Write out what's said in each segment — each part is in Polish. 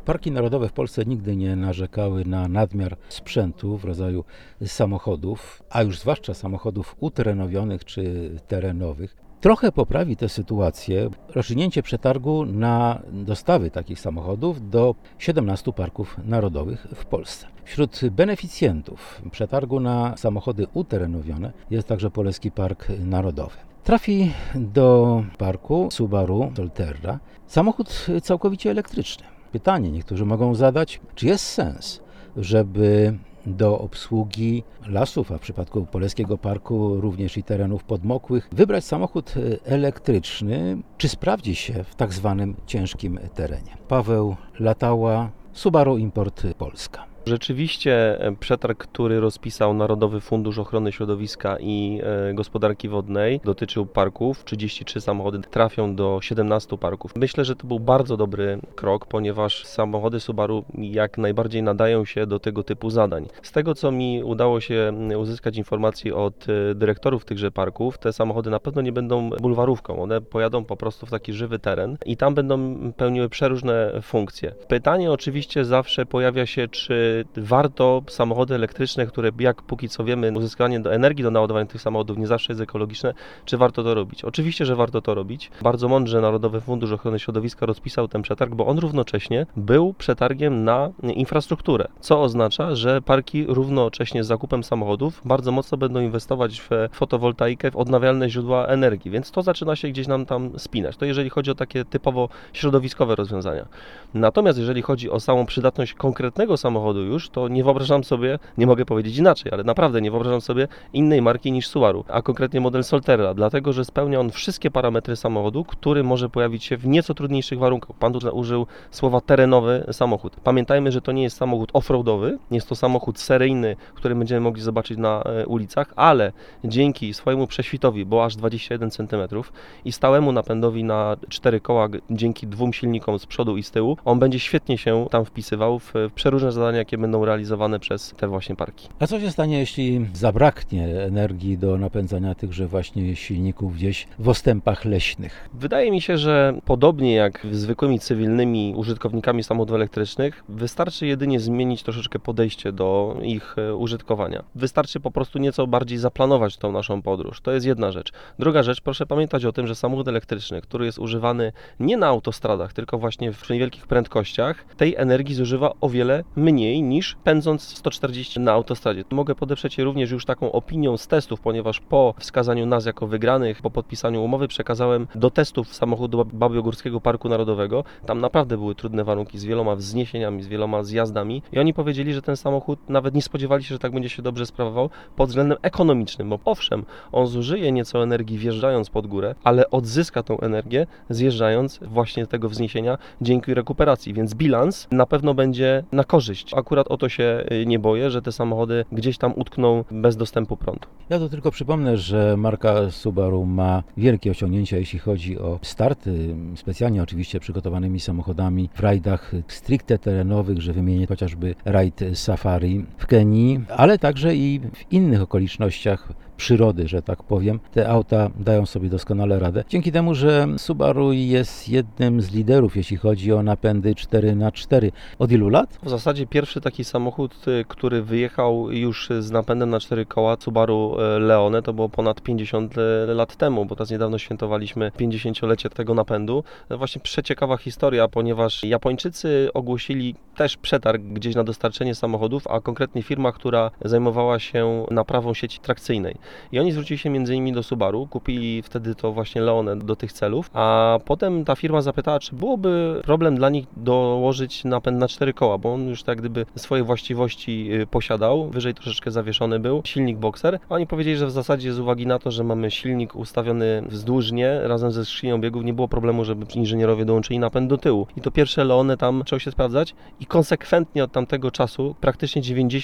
Parki narodowe w Polsce nigdy nie narzekały na nadmiar sprzętu w rodzaju samochodów, a już zwłaszcza samochodów uterenowionych czy terenowych. Trochę poprawi tę sytuację rozstrzygnięcie przetargu na dostawy takich samochodów do 17 parków narodowych w Polsce. Wśród beneficjentów przetargu na samochody uterenowione jest także Poleski Park Narodowy. Trafi do parku Subaru Solterra samochód całkowicie elektryczny. Pytanie niektórzy mogą zadać, czy jest sens, żeby do obsługi lasów, a w przypadku Poleskiego Parku również i terenów podmokłych, wybrać samochód elektryczny, czy sprawdzi się w tak zwanym ciężkim terenie. Paweł Latała, Subaru Import Polska. Rzeczywiście przetarg, który rozpisał Narodowy Fundusz Ochrony Środowiska i Gospodarki Wodnej, dotyczył parków. 33 samochody trafią do 17 parków. Myślę, że to był bardzo dobry krok, ponieważ samochody Subaru jak najbardziej nadają się do tego typu zadań. Z tego, co mi udało się uzyskać informacji od dyrektorów tychże parków, te samochody na pewno nie będą bulwarówką. One pojadą po prostu w taki żywy teren i tam będą pełniły przeróżne funkcje. Pytanie oczywiście zawsze pojawia się, czy warto samochody elektryczne, które jak póki co wiemy, uzyskanie do energii do naładowania tych samochodów nie zawsze jest ekologiczne, czy warto to robić? Oczywiście, że warto to robić. Bardzo mądrze Narodowy Fundusz Ochrony Środowiska rozpisał ten przetarg, bo on równocześnie był przetargiem na infrastrukturę, co oznacza, że parki równocześnie z zakupem samochodów bardzo mocno będą inwestować w fotowoltaikę, w odnawialne źródła energii, więc to zaczyna się gdzieś nam tam spinać. To jeżeli chodzi o takie typowo środowiskowe rozwiązania. Natomiast jeżeli chodzi o samą przydatność konkretnego samochodu już, to nie wyobrażam sobie, nie mogę powiedzieć inaczej, ale naprawdę nie wyobrażam sobie innej marki niż Subaru, a konkretnie model Solterra, dlatego że spełnia on wszystkie parametry samochodu, który może pojawić się w nieco trudniejszych warunkach. Pan tu użył słowa terenowy samochód. Pamiętajmy, że to nie jest samochód offroadowy, jest to samochód seryjny, który będziemy mogli zobaczyć na ulicach, ale dzięki swojemu prześwitowi, bo aż 21 cm i stałemu napędowi na 4 koła, dzięki 2 silnikom z przodu i z tyłu, on będzie świetnie się tam wpisywał w przeróżne zadania, jakie będą realizowane przez te właśnie parki. A co się stanie, jeśli zabraknie energii do napędzania tychże właśnie silników gdzieś w ostępach leśnych? Wydaje mi się, że podobnie jak z zwykłymi cywilnymi użytkownikami samochodów elektrycznych, wystarczy jedynie zmienić troszeczkę podejście do ich użytkowania. Wystarczy po prostu nieco bardziej zaplanować tą naszą podróż. To jest jedna rzecz. Druga rzecz, proszę pamiętać o tym, że samochód elektryczny, który jest używany nie na autostradach, tylko właśnie przy niewielkich prędkościach, tej energii zużywa o wiele mniej niż pędząc 140 na autostradzie. Mogę podeprzeć się również już taką opinią z testów, ponieważ po wskazaniu nas jako wygranych, po podpisaniu umowy przekazałem do testów samochodu Babiogórskiego Parku Narodowego. Tam naprawdę były trudne warunki z wieloma wzniesieniami, z wieloma zjazdami i oni powiedzieli, że ten samochód nawet nie spodziewali się, że tak będzie się dobrze sprawował pod względem ekonomicznym, bo owszem, on zużyje nieco energii wjeżdżając pod górę, ale odzyska tą energię zjeżdżając właśnie z tego wzniesienia dzięki rekuperacji, więc bilans na pewno będzie na korzyść. Akurat o to się nie boję, że te samochody gdzieś tam utkną bez dostępu prądu. Ja to tylko przypomnę, że marka Subaru ma wielkie osiągnięcia, jeśli chodzi o starty, specjalnie oczywiście przygotowanymi samochodami w rajdach stricte terenowych, że wymienię chociażby rajd Safari w Kenii, ale także i w innych okolicznościach przyrody, że tak powiem. Te auta dają sobie doskonale radę. Dzięki temu, że Subaru jest jednym z liderów, jeśli chodzi o napędy 4x4. Od ilu lat? W zasadzie pierwszy taki samochód, który wyjechał już z napędem na 4 koła, Subaru Leone, to było ponad 50 lat temu, bo teraz niedawno świętowaliśmy 50-lecie tego napędu. Właśnie przeciekawa historia, ponieważ Japończycy ogłosili też przetarg gdzieś na dostarczenie samochodów, a konkretnie firma, która zajmowała się naprawą sieci trakcyjnej. I oni zwrócili się m.in. do Subaru, kupili wtedy to właśnie Leone do tych celów, a potem ta firma zapytała, czy byłoby problem dla nich dołożyć napęd na 4 koła, bo on już tak gdyby swoje właściwości posiadał, wyżej troszeczkę zawieszony był, silnik Boxer, a oni powiedzieli, że w zasadzie z uwagi na to, że mamy silnik ustawiony wzdłużnie, razem ze skrzynią biegów, nie było problemu, żeby inżynierowie dołączyli napęd do tyłu. I to pierwsze Leone tam zaczęło się sprawdzać i konsekwentnie od tamtego czasu praktycznie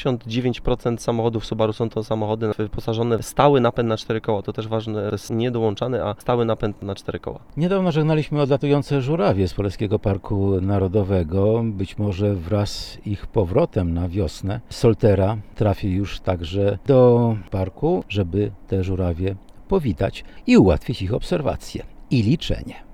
99% samochodów Subaru są to samochody wyposażone w stały napęd na 4 koła. To też ważne, to jest nie dołączany, a stały napęd na 4 koła. Niedawno żegnaliśmy odlatujące żurawie z Poleskiego Parku Narodowego. Być może wraz z ich powrotem na wiosnę Solterra trafi już także do parku, żeby te żurawie powitać i ułatwić ich obserwację i liczenie.